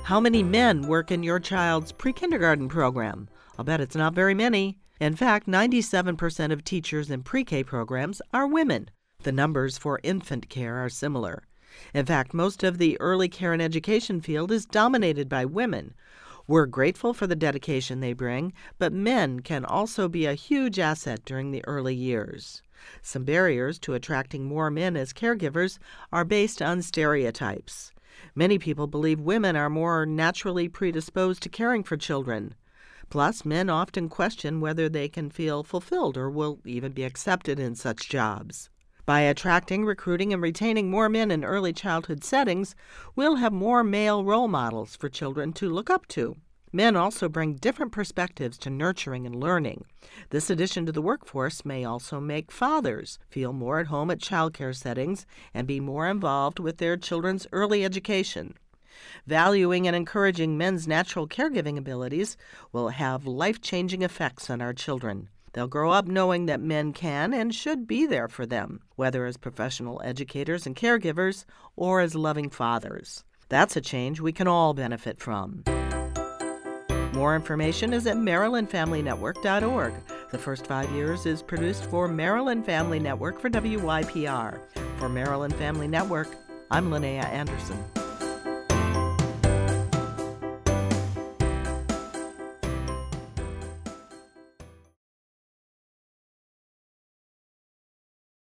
How many men work in your child's pre-kindergarten program? I'll bet it's not very many. In fact, 97% of teachers in pre-K programs are women. The numbers for infant care are similar. In fact, most of the early care and education field is dominated by women. We're grateful for the dedication they bring, but men can also be a huge asset during the early years. Some barriers to attracting more men as caregivers are based on stereotypes. Many people believe women are more naturally predisposed to caring for children. Plus, men often question whether they can feel fulfilled or will even be accepted in such jobs. By attracting, recruiting, and retaining more men in early childhood settings, we'll have more male role models for children to look up to. Men also bring different perspectives to nurturing and learning. This addition to the workforce may also make fathers feel more at home at childcare settings and be more involved with their children's early education. Valuing and encouraging men's natural caregiving abilities will have life-changing effects on our children. They'll grow up knowing that men can and should be there for them, whether as professional educators and caregivers or as loving fathers. That's a change we can all benefit from. More information is at MarylandFamilyNetwork.org. The First 5 Years is produced for Maryland Family Network for WYPR. For Maryland Family Network, I'm Linnea Anderson.